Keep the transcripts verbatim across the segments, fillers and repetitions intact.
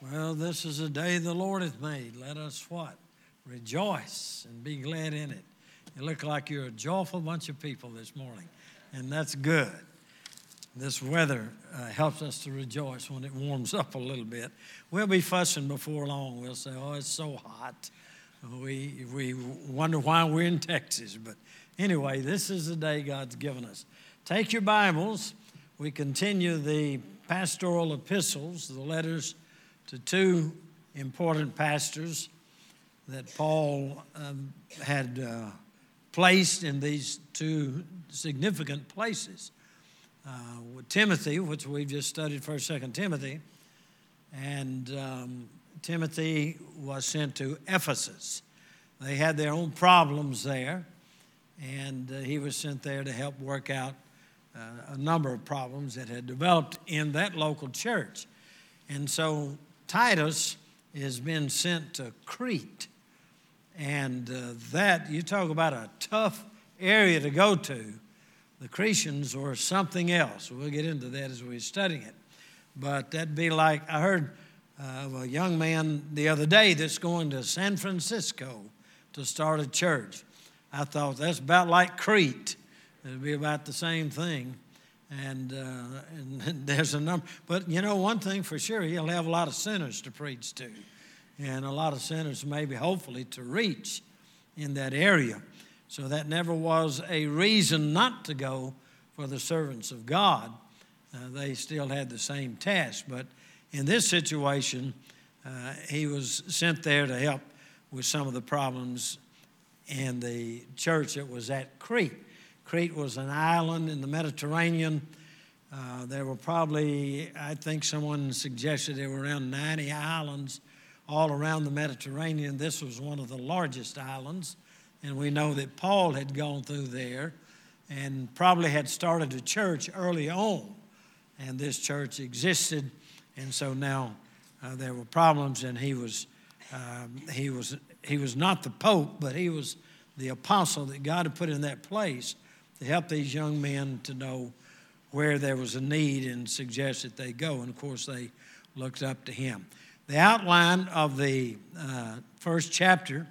Well, this is a day the Lord hath made. Let us what? Rejoice and be glad in it. You look like you're a joyful bunch of people this morning, and that's good. This weather uh, helps us to rejoice when it warms up a little bit. We'll be fussing before long. We'll say, oh, it's so hot. We, we wonder why we're in Texas. But anyway, this is the day God's given us. Take your Bibles. We continue the pastoral epistles, the letters to two important pastors that Paul um, had uh, placed in these two significant places. Uh, with Timothy, which we've just studied, First, Second Timothy, and um, Timothy was sent to Ephesus. They had their own problems there, and uh, he was sent there to help work out uh, a number of problems that had developed in that local church. And so Titus has been sent to Crete, and uh, that, you talk about a tough area to go to. The Cretians were something else. We'll get into that as we're studying it. But that'd be like, I heard uh, of a young man the other day that's going to San Francisco to start a church. I thought that's about like Crete. It'd be about the same thing. And, uh, and there's a number. But, you know, one thing for sure, he'll have a lot of sinners to preach to. And a lot of sinners maybe, hopefully, to reach in that area. So that never was a reason not to go for the servants of God. Uh, they still had the same task. But in this situation, uh, he was sent there to help with some of the problems in the church that was at Crete. Crete was an island in the Mediterranean. Uh, there were probably, I think someone suggested there were around ninety islands all around the Mediterranean. This was one of the largest islands. And we know that Paul had gone through there and probably had started a church early on. And this church existed. And so now uh, there were problems, and he was, um, he was, he was not the Pope, but he was the apostle that God had put in that place to help these young men to know where there was a need and suggest that they go. And, of course, they looked up to him. The outline of the uh, first chapter,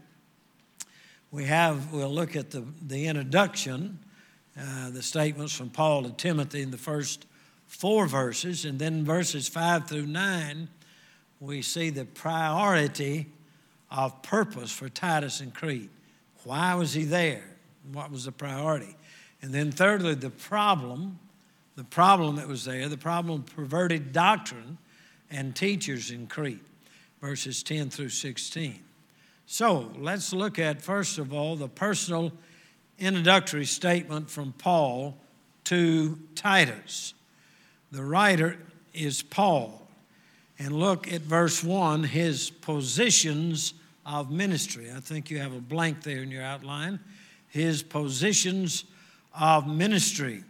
we have, we'll look at the, the introduction, uh, the statements from Paul to Timothy in the first four verses, and then verses five through nine, we see the priority of purpose for Titus and Crete. Why was he there? What was the priority? And then thirdly, the problem, the problem that was there, the problem of perverted doctrine and teachers in Crete, verses ten through sixteen. So let's look at, first of all, the personal introductory statement from Paul to Titus. The writer is Paul. And look at verse one, his positions of ministry. I think you have a blank there in your outline. His positions of ministry.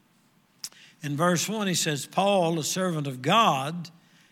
In verse one, he says, Paul, a servant of God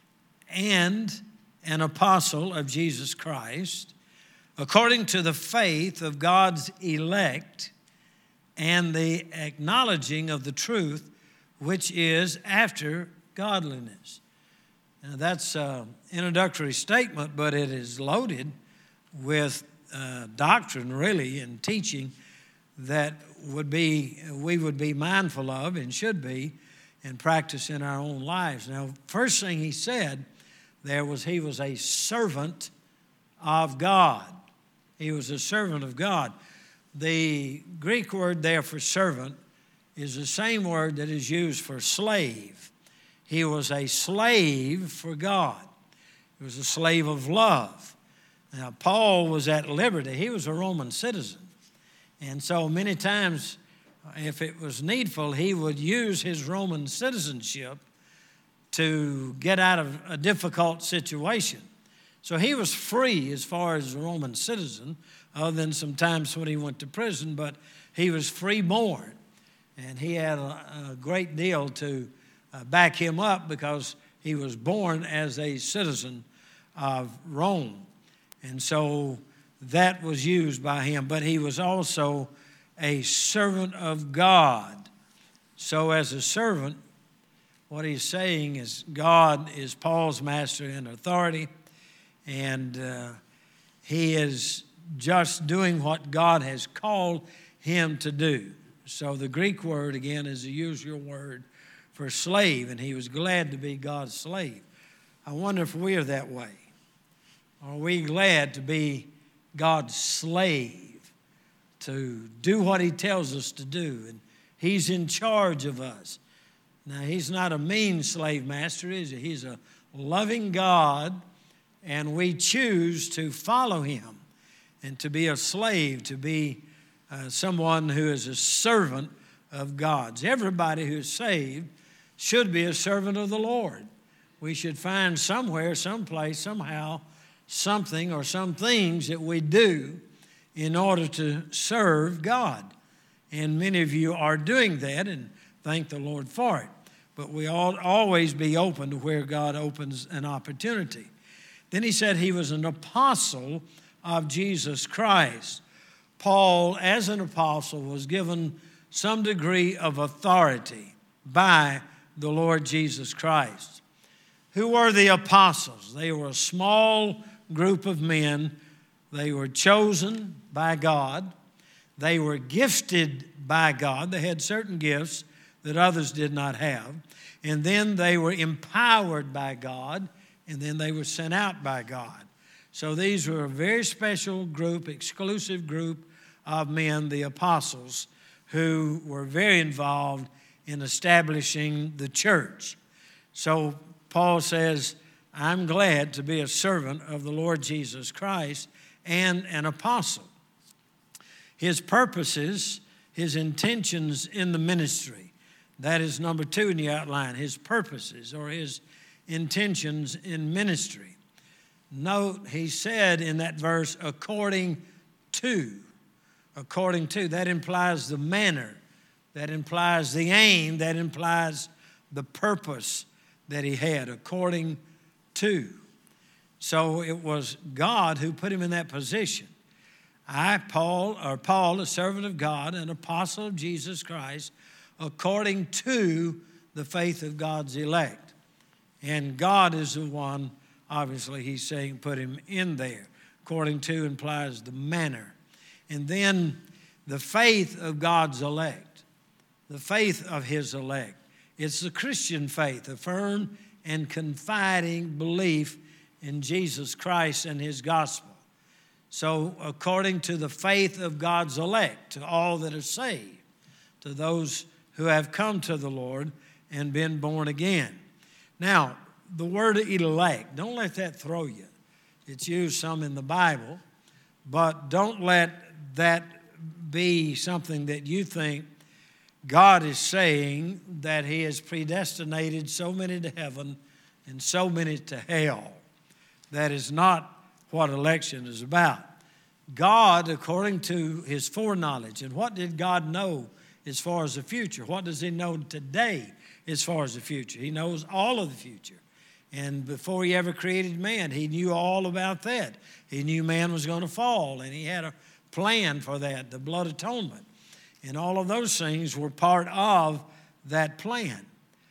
and an apostle of Jesus Christ, according to the faith of God's elect and the acknowledging of the truth, which is after godliness. Now, that's an introductory statement, but it is loaded with uh, doctrine, really, and teaching that would be we would be mindful of and should be and practice in our own lives. Now, first thing he said there was he was a servant of God. He was a servant of God. The Greek word there for servant is the same word that is used for slave. He was a slave for God. He was a slave of love. Now, Paul was at liberty. He was a Roman citizen. And so many times, if it was needful, he would use his Roman citizenship to get out of a difficult situation. So he was free as far as a Roman citizen, other than sometimes when he went to prison, but he was free-born. And he had a, a great deal to uh, back him up because he was born as a citizen of Rome. And so that was used by him. But he was also a servant of God. So as a servant, what he's saying is God is Paul's master and authority, and uh, he is just doing what God has called him to do. So the Greek word, again, is the usual word for slave, and he was glad to be God's slave. I wonder if we are that way. Are we glad to be God's slave, to do what he tells us to do, and he's in charge of us? Now, he's not a mean slave master, is he? He's a loving God, and we choose to follow him and to be a slave, to be uh, someone who is a servant of God's. Everybody who is saved should be a servant of the Lord. We should find somewhere, someplace, somehow, something or some things that we do in order to serve God. And many of you are doing that, and thank the Lord for it. But we ought always be open to where God opens an opportunity. Then he said he was an apostle of Jesus Christ. Paul, as an apostle, was given some degree of authority by the Lord Jesus Christ. Who were the apostles? They were a small group of men. They were chosen by God. They were gifted by God. They had certain gifts that others did not have. And then they were empowered by God, and then they were sent out by God. So these were a very special group, exclusive group of men, the apostles, who were very involved in establishing the church. So Paul says, I'm glad to be a servant of the Lord Jesus Christ and an apostle. His purposes, his intentions in the ministry. That is number two in the outline, his purposes or his intentions in ministry. Note, he said in that verse, according to. According to, that implies the manner. That implies the aim. That implies the purpose that he had, according to. So it was God who put him in that position. I, Paul, or Paul, a servant of God, an apostle of Jesus Christ, according to the faith of God's elect. And God is the one, obviously, he's saying put him in there. According to implies the manner. And then the faith of God's elect, the faith of his elect. It's the Christian faith, a firm and confiding belief in Jesus Christ and his gospel. So according to the faith of God's elect, to all that are saved, to those who have come to the Lord and been born again. Now, the word elect, don't let that throw you. It's used some in the Bible, but don't let that be something that you think God is saying that he has predestinated so many to heaven and so many to hell. That is not what election is about. God, according to his foreknowledge, and what did God know as far as the future? What does he know today as far as the future? He knows all of the future. And before he ever created man, he knew all about that. He knew man was going to fall, and he had a plan for that, the blood atonement. And all of those things were part of that plan.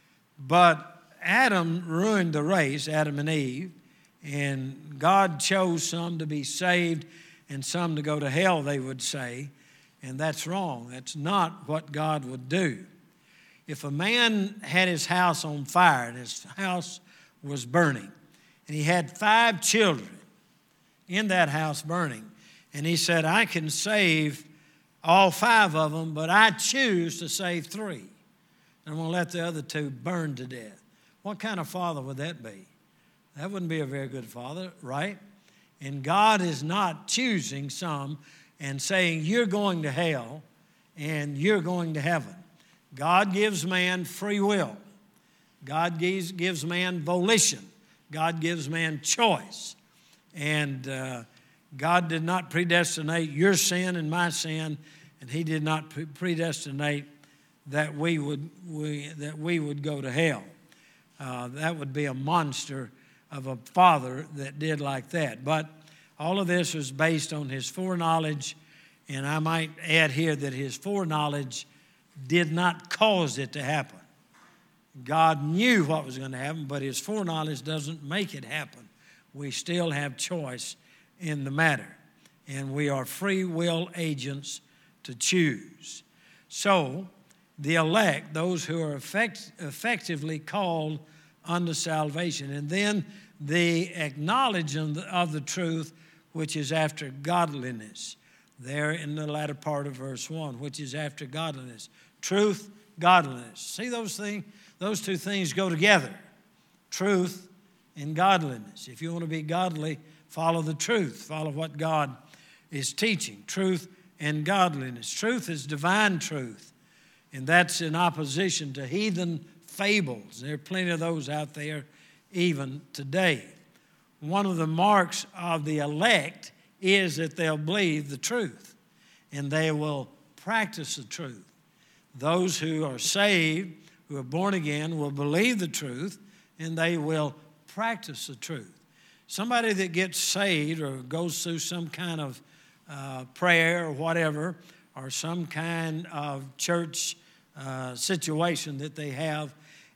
But Adam ruined the race, Adam and Eve, and God chose some to be saved and some to go to hell, they would say. And that's wrong. That's not what God would do. If a man had his house on fire and his house was burning, and he had five children in that house burning, and he said, I can save all five of them, but I choose to save three. And I'm going to let the other two burn to death. What kind of father would that be? That wouldn't be a very good father, right? And God is not choosing some and saying, you're going to hell and you're going to heaven. God gives man free will. God gives, gives man volition. God gives man choice. And uh, God did not predestinate your sin and my sin, and he did not predestinate that we would, we, that we would go to hell. Uh, that would be a monster of a father that did like that. But all of this was based on his foreknowledge, and I might add here that his foreknowledge did not cause it to happen. God knew what was going to happen, but his foreknowledge doesn't make it happen. We still have choice in the matter, and we are free will agents to choose. So, the elect, those who are effect, effectively called unto salvation, and then the acknowledgement of the truth, which is after godliness, there in the latter part of verse one, which is after godliness. Truth, godliness. See, those things, those two things go together. Truth and godliness. If you want to be godly, follow the truth. Follow what God is teaching. Truth and godliness. Truth is divine truth, and that's in opposition to heathen fables. There are plenty of those out there even today. One of the marks of the elect is that they'll believe the truth, and they will practice the truth. Those who are saved, who are born again, will believe the truth, and they will practice the truth. Somebody that gets saved or goes through some kind of uh, prayer or whatever, or some kind of church uh, situation that they have,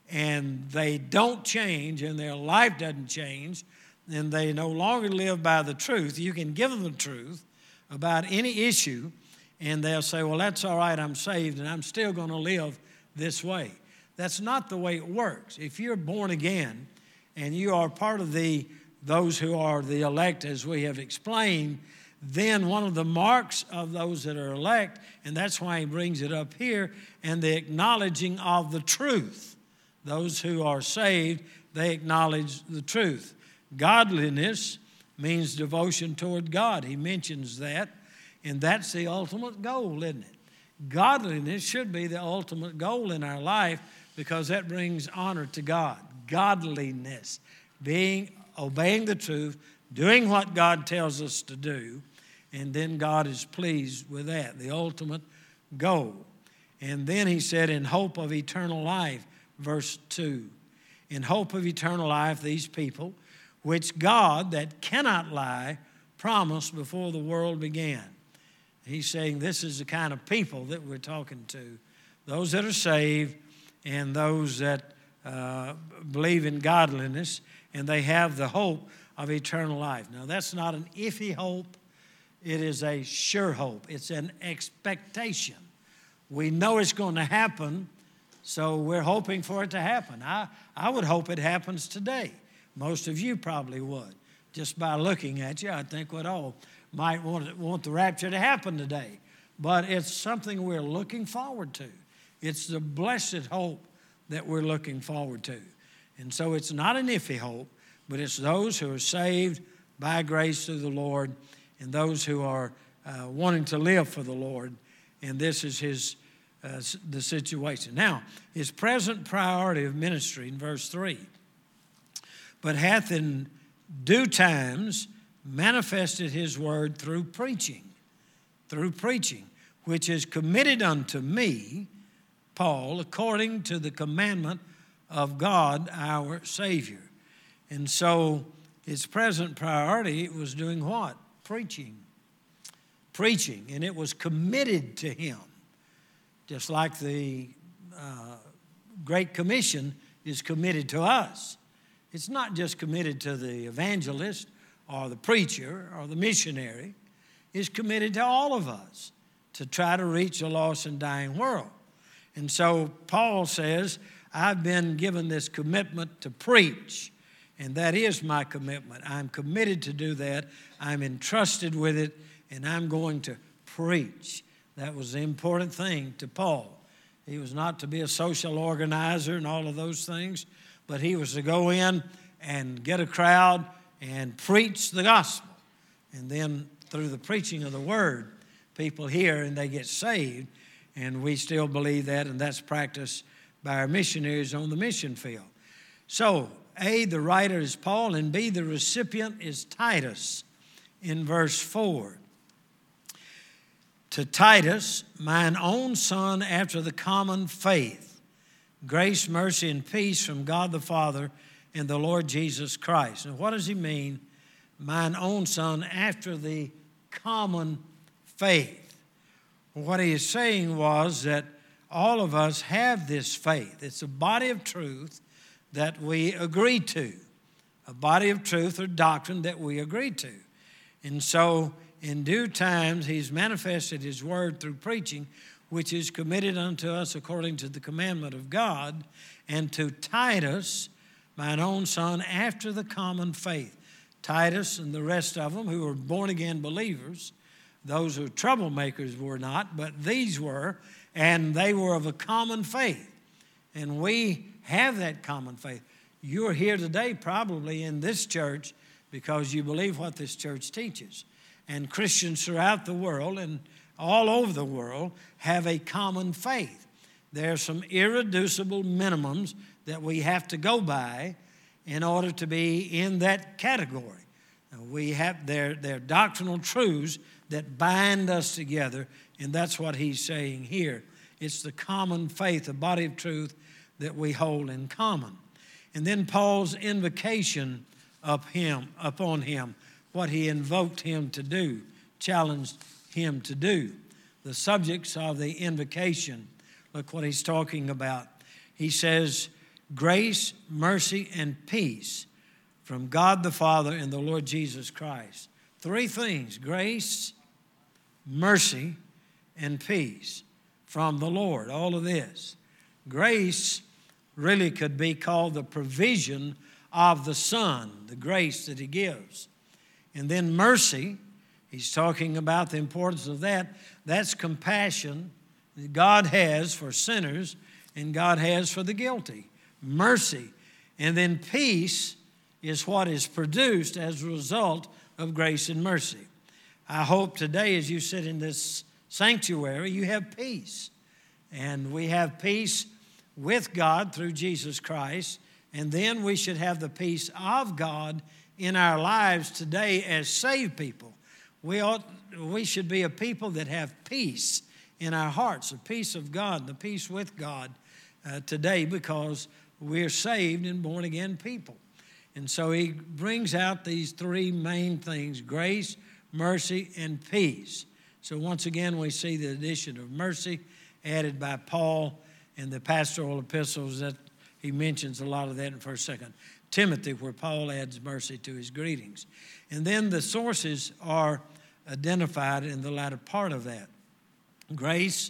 and they don't change and their life doesn't change, and they no longer live by the truth. You can give them the truth about any issue, and they'll say, well, that's all right, I'm saved, and I'm still going to live this way. That's not the way it works. If you're born again and you are part of the those who are the elect, as we have explained, then one of the marks of those that are elect, and that's why he brings it up here, and the acknowledging of the truth. Those who are saved, they acknowledge the truth. Godliness means devotion toward God. He mentions that, and that's the ultimate goal, isn't it? Godliness should be the ultimate goal in our life because that brings honor to God. Godliness, being, obeying the truth, doing what God tells us to do, and then God is pleased with that, the ultimate goal. And then he said, in hope of eternal life, verse two. In hope of eternal life, these people, which God, that cannot lie, promised before the world began. He's saying this is the kind of people that we're talking to. Those that are saved and those that uh, believe in godliness, and they have the hope of eternal life. Now, that's not an iffy hope. It is a sure hope. It's an expectation. We know it's going to happen, so we're hoping for it to happen. I, I would hope it happens today. Most of you probably would. Just by looking at you, I think we'd all might want, want the rapture to happen today. But it's something we're looking forward to. It's the blessed hope that we're looking forward to. And so it's not an iffy hope, but it's those who are saved by grace through the Lord and those who are uh, wanting to live for the Lord. And this is his uh, the situation. Now, his present priority of ministry in verse three. But hath in due times manifested his word through preaching, through preaching, which is committed unto me, Paul, according to the commandment of God our Savior. And so his present priority was doing what? Preaching. Preaching. And it was committed to him. Just like the uh, Great Commission is committed to us. It's not just committed to the evangelist or the preacher or the missionary. It's committed to all of us to try to reach a lost and dying world. And so Paul says, I've been given this commitment to preach, and that is my commitment. I'm committed to do that. I'm entrusted with it, and I'm going to preach. That was the important thing to Paul. He was not to be a social organizer and all of those things, but he was to go in and get a crowd and preach the gospel. And then through the preaching of the word, people hear and they get saved. And we still believe that, and that's practiced by our missionaries on the mission field. So, A, the writer is Paul, and B, the recipient is Titus in verse four. To Titus, mine own son after the common faith, grace, mercy, and peace from God the Father and the Lord Jesus Christ. And what does he mean, mine own son after the common faith? What he is saying was that all of us have this faith. It's a body of truth that we agree to, a body of truth or doctrine that we agree to. And so in due times he's manifested his word through preaching, which is committed unto us according to the commandment of God, and to Titus, mine own son, after the common faith. Titus and the rest of them who were born-again believers, those who were troublemakers were not, but these were, and they were of a common faith. And we have that common faith. You're here today probably in this church because you believe what this church teaches. And Christians throughout the world and all over the world have a common faith. There are some irreducible minimums that we have to go by in order to be in that category. We have their, their doctrinal truths that bind us together, and that's what he's saying here. It's the common faith, the body of truth that we hold in common. And then Paul's invocation of him, upon him, what he invoked him to do, challenged him to do. The subjects of the invocation, look what he's talking about. He says, grace, mercy, and peace from God the Father and the Lord Jesus Christ. Three things: grace, mercy, and peace from the Lord. All of this. Grace really could be called the provision of the Son, the grace that he gives. And then mercy, he's talking about the importance of that. That's compassion that God has for sinners and God has for the guilty. Mercy. And then peace is what is produced as a result of grace and mercy. I hope today as you sit in this sanctuary, you have peace. And we have peace with God through Jesus Christ. And then we should have the peace of God in our lives today as saved people. We ought, we should be a people that have peace in our hearts, the peace of God, the peace with God uh, today, because we're saved and born again people. And so he brings out these three main things: grace, mercy, and peace. So once again, we see the addition of mercy added by Paul in the pastoral epistles that he mentions a lot of that in First, Second Timothy, where Paul adds mercy to his greetings. And then the sources are identified in the latter part of that. Grace,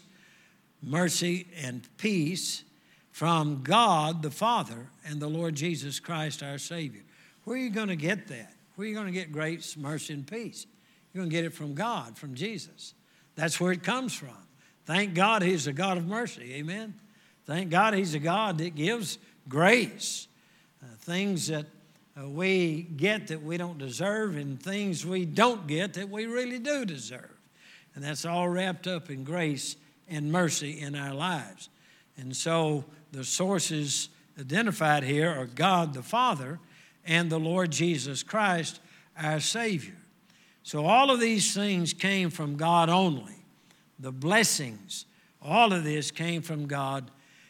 mercy, and peace from God the Father and the Lord Jesus Christ our Savior. Where are you going to get that? Where are you going to get grace, mercy, and peace? You're going to get it from God, from Jesus. That's where it comes from. Thank God he's a God of mercy. Amen. Thank God he's a God that gives grace. Uh, things that uh, we get that we don't deserve, and things we don't get that we really do deserve. And that's all wrapped up in grace and mercy in our lives. And so the sources identified here are God the Father and the Lord Jesus Christ, our Savior. So all of these things came from God only. The blessings, all of this came from God,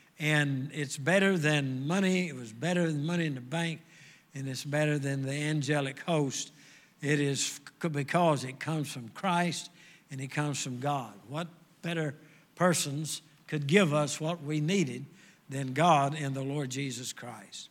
and it's better than money. It was better than money in the bank, and it's better than the angelic host. It is because it comes from Christ and it comes from God. What better persons could give us what we needed than God and the Lord Jesus Christ?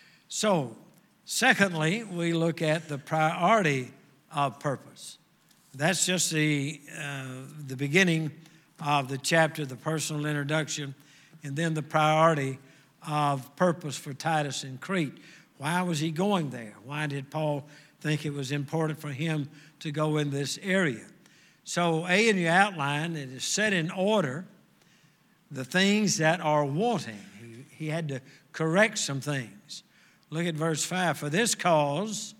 So, secondly, we look at the priority of purpose. That's just the, uh, the beginning of the chapter, the personal introduction, and then the priority of purpose for Titus in Crete. Why was he going there? Why did Paul think it was important for him to go in this area? So, A, in your outline, it is set in order the things that are wanting. He, he had to correct some things. Look at verse five. For this cause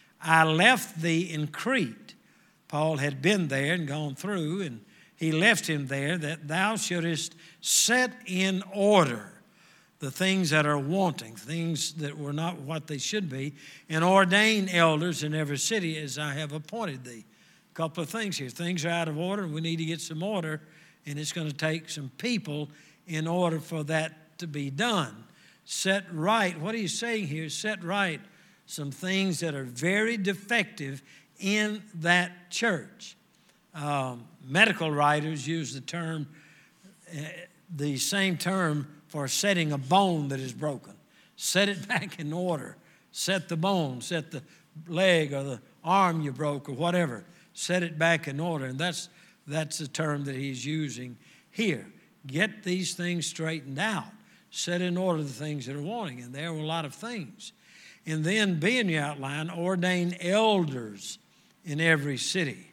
I left thee in Crete. Paul had been there and gone through, and he left him there, that thou shouldest set in order the things that are wanting, things that were not what they should be, and ordain elders in every city as I have appointed thee. A couple of things here. Things are out of order. We need to get some order, and it's going to take some people in order for that to be done. Set right. What he's saying here is set right some things that are very defective in that church. Um, medical writers use the term uh, the same term for setting a bone that is broken. Set it back in order. Set the bone, set the leg or the arm you broke or whatever. Set it back in order. And that's, that's the term that he's using here. Get these things straightened out. Set in order the things that are wanting. And there were a lot of things. And then, be in your outline, ordain elders in every city.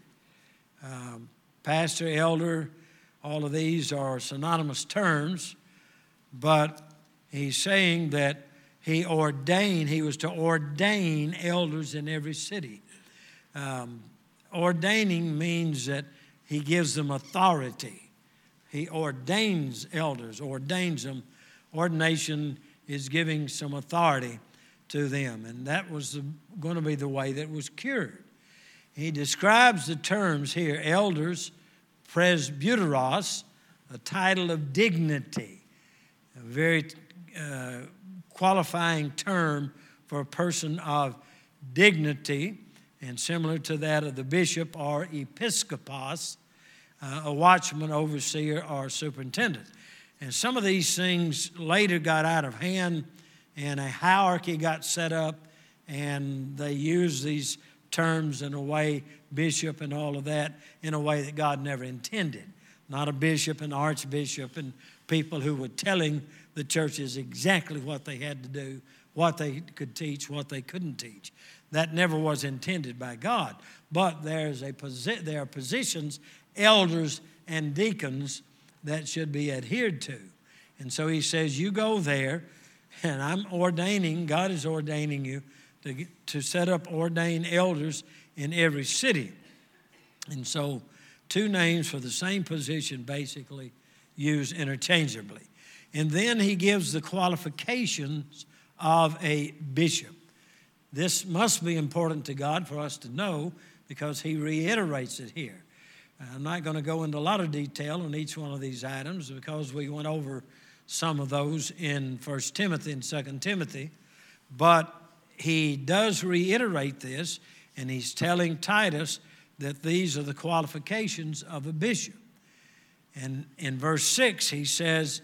Um, pastor, elder, all of these are synonymous terms, but he's saying that he ordained, he was to ordain elders in every city. Um, ordaining means that he gives them authority. He ordains elders, ordains them. Ordination is giving some authority to them, and that was the, going to be the way that it was cured. He describes the terms here, elders, presbyteros, a title of dignity, a very uh, qualifying term for a person of dignity, and similar to that of the bishop or episkopos, uh, a watchman, overseer, or superintendent. And some of these things later got out of hand, and a hierarchy got set up, and they used these terms in a way, bishop and all of that, in a way that God never intended. Not a bishop and archbishop and people who were telling the churches exactly what they had to do, what they could teach, what they couldn't teach. That never was intended by God. But there's a posi- there are positions, elders and deacons, that should be adhered to. And so he says, you go there, and I'm ordaining, God is ordaining you to, to set up ordained elders in every city. And so two names for the same position basically used interchangeably. And then he gives the qualifications of a bishop. This must be important to God for us to know because he reiterates it here. I'm not going to go into a lot of detail on each one of these items because we went over some of those in First Timothy and Second Timothy, but he does reiterate this, and he's telling Titus that these are the qualifications of a bishop. And in verse six, he says,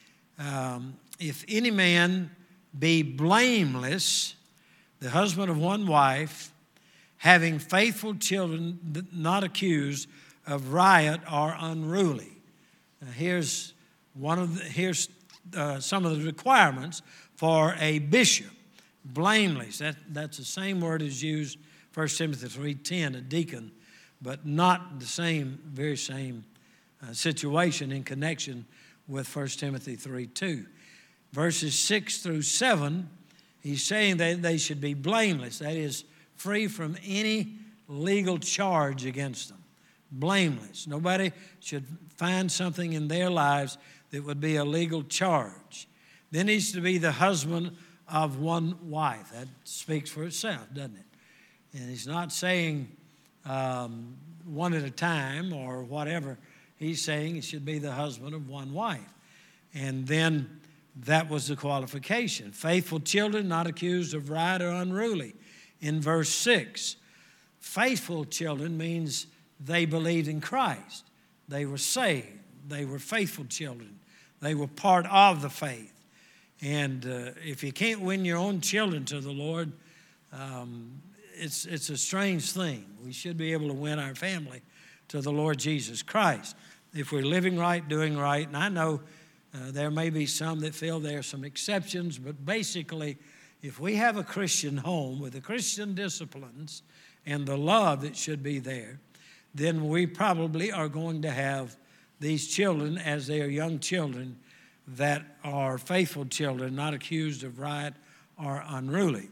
um, if any man be blameless, the husband of one wife, having faithful children, not accused of riot or unruly. Now here's one of the, here's uh, some of the requirements for a bishop. Blameless. That, that's the same word as used First Timothy three ten, a deacon, but not the same, very same uh, situation in connection with First Timothy three two. Verses six through seven, he's saying that they should be blameless. That is, free from any legal charge against them. Blameless. Nobody should find something in their lives that would be a legal charge. There needs to be the husband of one wife. That speaks for itself, doesn't it? And he's not saying um, one at a time or whatever. He's saying it should be the husband of one wife. And then that was the qualification. Faithful children, not accused of riot or unruly. In verse six, faithful children means they believed in Christ. They were saved. They were faithful children. They were part of the faith. And uh, if you can't win your own children to the Lord, um, it's, it's a strange thing. We should be able to win our family to the Lord Jesus Christ if we're living right, doing right. And I know uh, there may be some that feel there are some exceptions, but basically, if we have a Christian home with the Christian disciplines and the love that should be there, then we probably are going to have these children as they are young children that are faithful children, not accused of riot or unruly.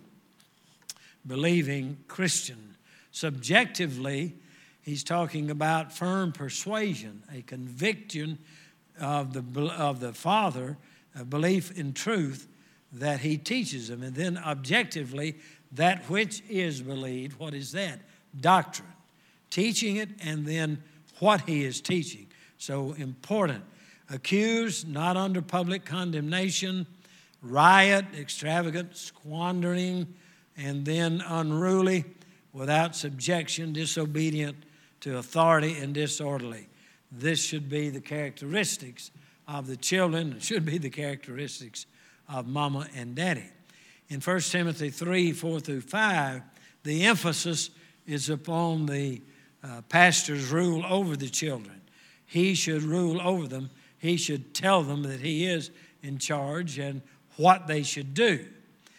Believing Christian. Subjectively, he's talking about firm persuasion, a conviction of the, of the Father, a belief in truth that he teaches them. And then objectively, that which is believed, what is that? Doctrine. Teaching it and then what he is teaching. So important. Accused, not under public condemnation, riot, extravagant, squandering, and then unruly, without subjection, disobedient to authority, and disorderly. This should be the characteristics of the children. It should be the characteristics of mama and daddy. In First Timothy three, four through five, the emphasis is upon the uh, pastor's rule over the children. He should rule over them. He should tell them that he is in charge and what they should do.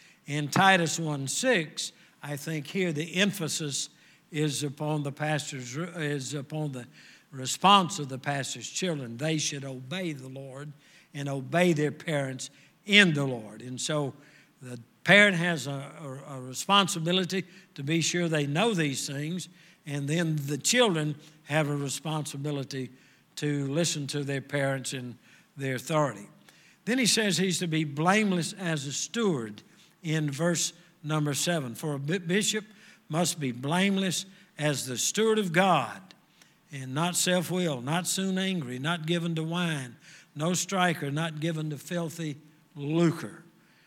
In Titus one six, I think here the emphasis is upon the pastor's is upon the response of the pastor's children. They should obey the Lord and obey their parents in the Lord. And so the parent has a, a, a responsibility to be sure they know these things, and then the children have a responsibility to listen to their parents and their authority. Then he says he's to be blameless as a steward in verse number seven. For a bishop must be blameless as the steward of God, and not self-willed, not soon angry, not given to wine, no striker, not given to filthy lucre.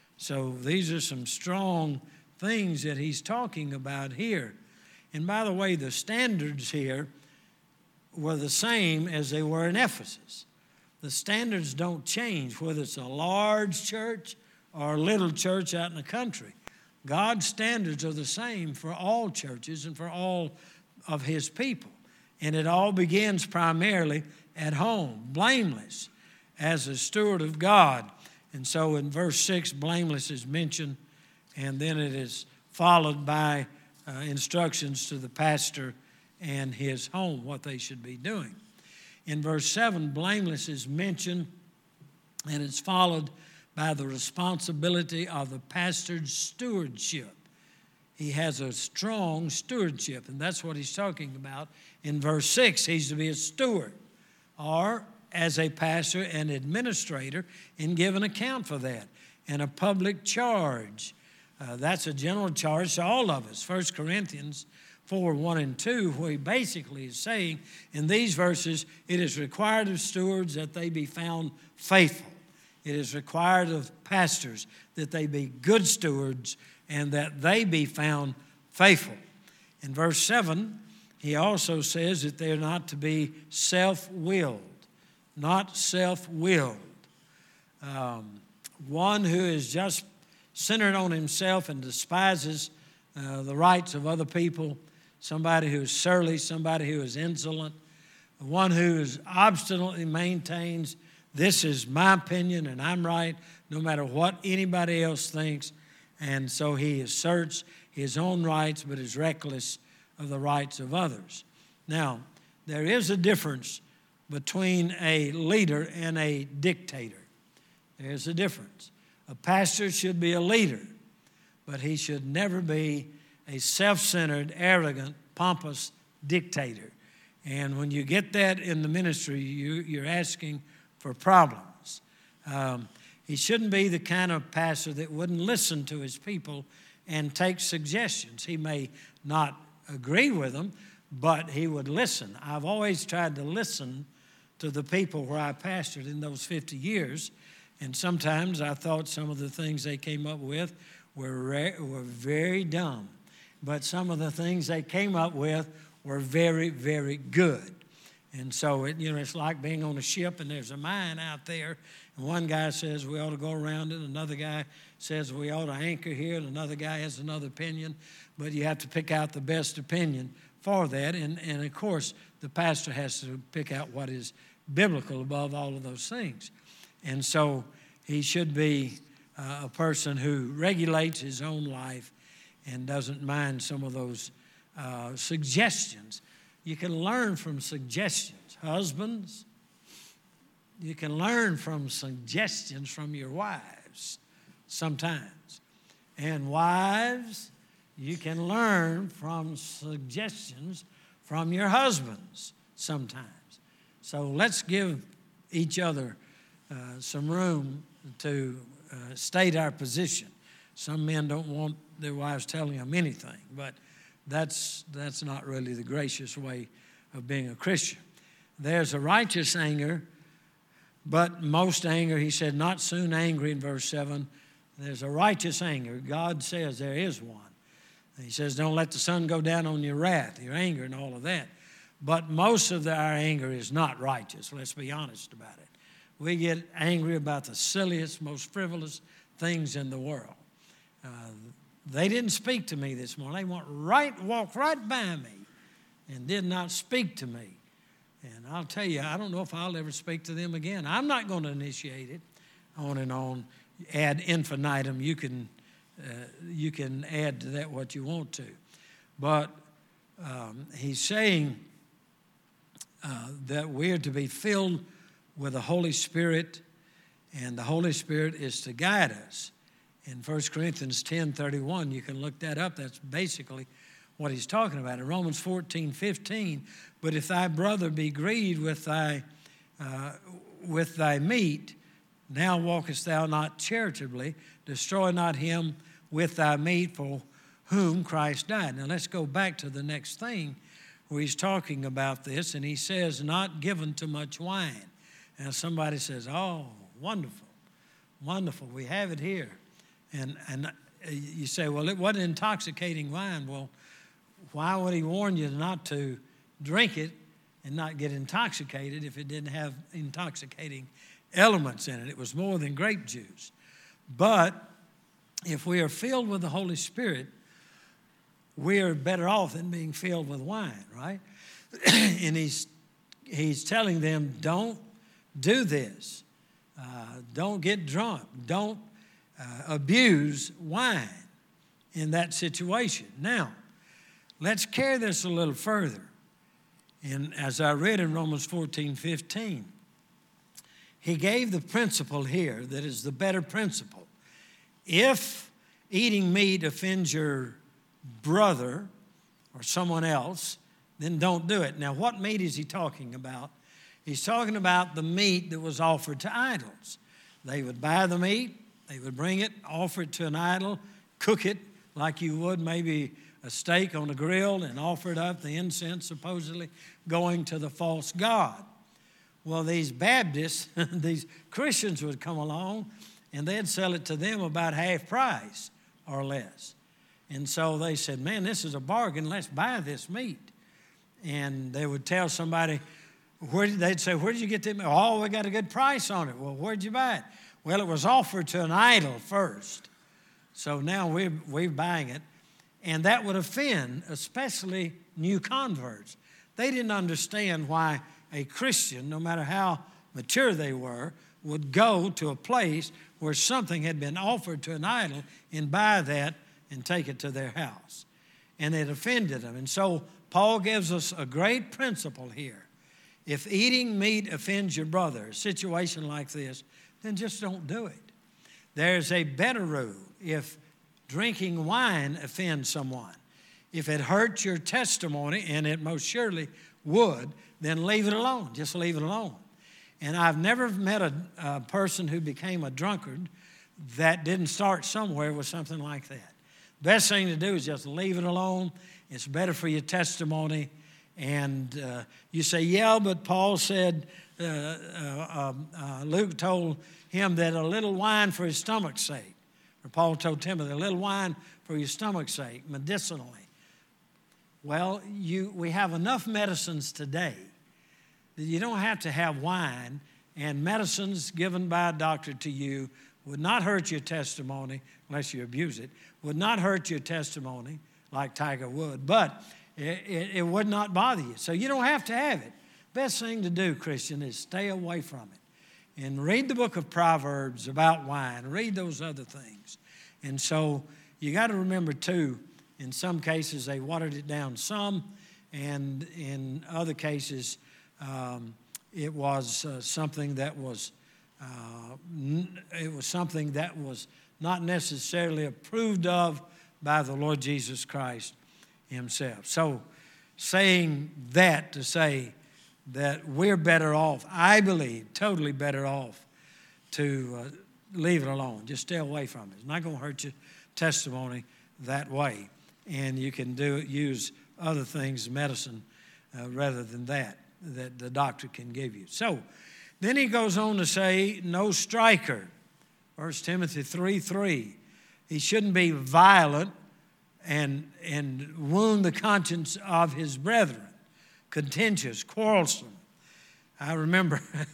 So these are some strong things that he's talking about here. And by the way, the standards here were the same as they were in Ephesus. The standards don't change, whether it's a large church or a little church out in the country. God's standards are the same for all churches and for all of his people. And it all begins primarily at home, blameless as a steward of God. And so in verse six, blameless is mentioned, and then it is followed by uh, instructions to the pastor and his home, what they should be doing. In verse seven, blameless is mentioned, and it's followed by the responsibility of the pastor's stewardship. He has a strong stewardship, and that's what he's talking about. In verse six, he's to be a steward, or as a pastor and administrator, and give an account for that, and a public charge. Uh, that's a general charge to all of us. First Corinthians four, one and two, where he basically is saying in these verses, it is required of stewards that they be found faithful. It is required of pastors that they be good stewards and that they be found faithful. In verse seven, he also says that they're not to be self-willed, not self-willed. Um, one who is just centered on himself and despises uh, the rights of other people, somebody who is surly, somebody who is insolent, one who is obstinately maintains, this is my opinion and I'm right, no matter what anybody else thinks. And so he asserts his own rights, but is reckless of the rights of others. Now, there is a difference between a leader and a dictator. There's a difference. A pastor should be a leader, but he should never be a self-centered, arrogant, pompous dictator. And when you get that in the ministry, you, you're asking for problems. Um, he shouldn't be the kind of pastor that wouldn't listen to his people and take suggestions. He may not agree with them, but he would listen. I've always tried to listen to the people where I pastored in those fifty years, and sometimes I thought some of the things they came up with were, re- were very dumb. But some of the things they came up with were very, very good. And so, it, you know, it's like being on a ship and there's a mine out there. And one guy says we ought to go around it. Another guy says we ought to anchor here. And another guy has another opinion. But you have to pick out the best opinion for that. And, and of course, the pastor has to pick out what is biblical above all of those things. And so he should be uh, a person who regulates his own life and doesn't mind some of those uh, suggestions. You can learn from suggestions. Husbands, you can learn from suggestions from your wives sometimes. And wives, you can learn from suggestions from your husbands sometimes. So let's give each other uh, some room to uh, state our position. Some men don't want their wives telling them anything, but that's that's not really the gracious way of being a Christian. There's a righteous anger, but most anger, he said, not soon angry in verse seven. There's a righteous anger. God says there is one. And he says, don't let the sun go down on your wrath, your anger and all of that. But most of the, our anger is not righteous. Let's be honest about it. We get angry about the silliest, most frivolous things in the world. Uh, they didn't speak to me this morning. They went right, walked right by me and did not speak to me. And I'll tell you, I don't know if I'll ever speak to them again. I'm not going to initiate it. On and on, ad infinitum. You can, uh, you can add to that what you want to. But um, he's saying uh, that we're to be filled with the Holy Spirit, and the Holy Spirit is to guide us. In First Corinthians ten thirty-one, you can look that up. That's basically what he's talking about. In Romans fourteen fifteen, but if thy brother be grieved with thy, uh, with thy meat, now walkest thou not charitably, destroy not him with thy meat for whom Christ died. Now let's go back to the next thing where he's talking about this, and he says, not given to much wine. Now somebody says, oh, wonderful, wonderful, we have it here. And, and you say, well, it wasn't intoxicating wine. Well, why would he warn you not to drink it and not get intoxicated if it didn't have intoxicating elements in it? It was more than grape juice. But if we are filled with the Holy Spirit, we are better off than being filled with wine, right? And he's, he's telling them, don't do this. Uh, don't get drunk. Don't uh, abuse wine in that situation. Now, let's carry this a little further. And as I read in Romans fourteen fifteen, he gave the principle here that is the better principle. If eating meat offends your brother or someone else, then don't do it. Now, what meat is he talking about? He's talking about the meat that was offered to idols. They would buy the meat, they would bring it, offer it to an idol, cook it like you would maybe a steak on a grill, and offer it up, the incense supposedly going to the false god. Well, these Baptists, these Christians would come along, and they'd sell it to them about half price or less. And so they said, man, this is a bargain. Let's buy this meat. And they would tell somebody, where did, they'd say, where did you get that meat? Oh, we got a good price on it. Well, where'd you buy it? Well, it was offered to an idol first. So now we're, we're buying it. And that would offend especially new converts. They didn't understand why a Christian, no matter how mature they were, would go to a place where something had been offered to an idol and buy that and take it to their house. And it offended them. And so Paul gives us a great principle here. If eating meat offends your brother, a situation like this, then just don't do it. There's a better rule. If drinking wine offends someone, if it hurts your testimony, and it most surely would, then leave it alone. Just leave it alone. And I've never met a, a person who became a drunkard that didn't start somewhere with something like that. Best thing to do is just leave it alone. It's better for your testimony. And uh, you say, yeah, but Paul said, uh, uh, uh, Luke told him that a little wine for his stomach's sake, or Paul told Timothy, a little wine for your stomach's sake, medicinally. Well, you, we have enough medicines today that you don't have to have wine, and medicines given by a doctor to you would not hurt your testimony, unless you abuse it, would not hurt your testimony like Tiger would, but it, it, it would not bother you. So you don't have to have it. Best thing to do, Christian, is stay away from it. And read the book of Proverbs about wine. Read those other things. And so you got to remember, too, in some cases they watered it down some, and in other cases um, it was uh, something that was uh, n- it was something that was not necessarily approved of by the Lord Jesus Christ himself. So saying that to say that we're better off, I believe, totally better off to uh, leave it alone. Just stay away from it. It's not going to hurt your testimony that way. And you can do use other things, medicine, uh, rather than that, that the doctor can give you. So then he goes on to say, no striker. First Timothy three three. He shouldn't be violent and, and wound the conscience of his brethren, contentious, quarrelsome. I remember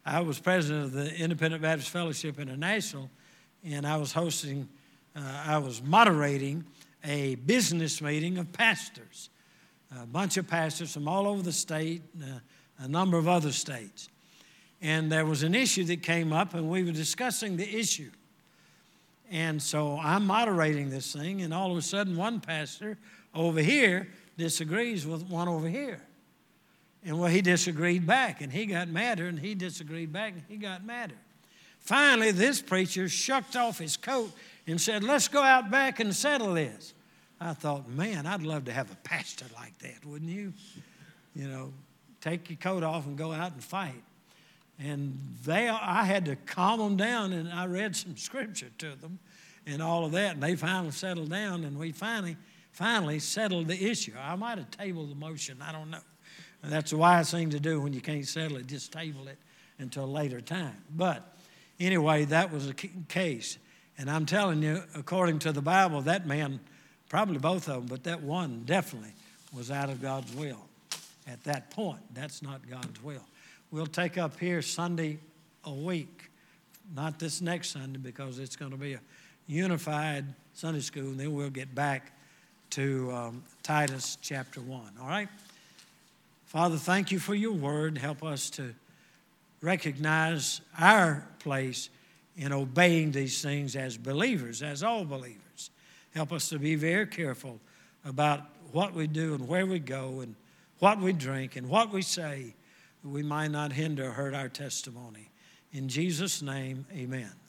I was president of the Independent Baptist Fellowship International, and I was hosting, uh, I was moderating a business meeting of pastors, a bunch of pastors from all over the state, uh, a number of other states. And there was an issue that came up, and we were discussing the issue. And so I'm moderating this thing, and all of a sudden one pastor over here disagrees with one over here. And well, he disagreed back, and he got madder, and he disagreed back, and he got madder. Finally, this preacher shucked off his coat and said, let's go out back and settle this. I thought, man, I'd love to have a pastor like that, wouldn't you? You know, take your coat off and go out and fight. And they, I had to calm them down, and I read some scripture to them and all of that, and they finally settled down, and we finally, finally settled the issue. I might have tabled the motion, I don't know. And that's a wise thing to do when you can't settle it, just table it until a later time. But anyway, that was the case. And I'm telling you, according to the Bible, that man, probably both of them, but that one definitely was out of God's will at that point. That's not God's will. We'll take up here Sunday a week, not this next Sunday, because it's going to be a unified Sunday school, and then we'll get back to um, Titus chapter one, all right? Father, thank you for your word. Help us to recognize our place in obeying these things as believers, as all believers. Help us to be very careful about what we do and where we go and what we drink and what we say, that we might not hinder or hurt our testimony. In Jesus' name, amen.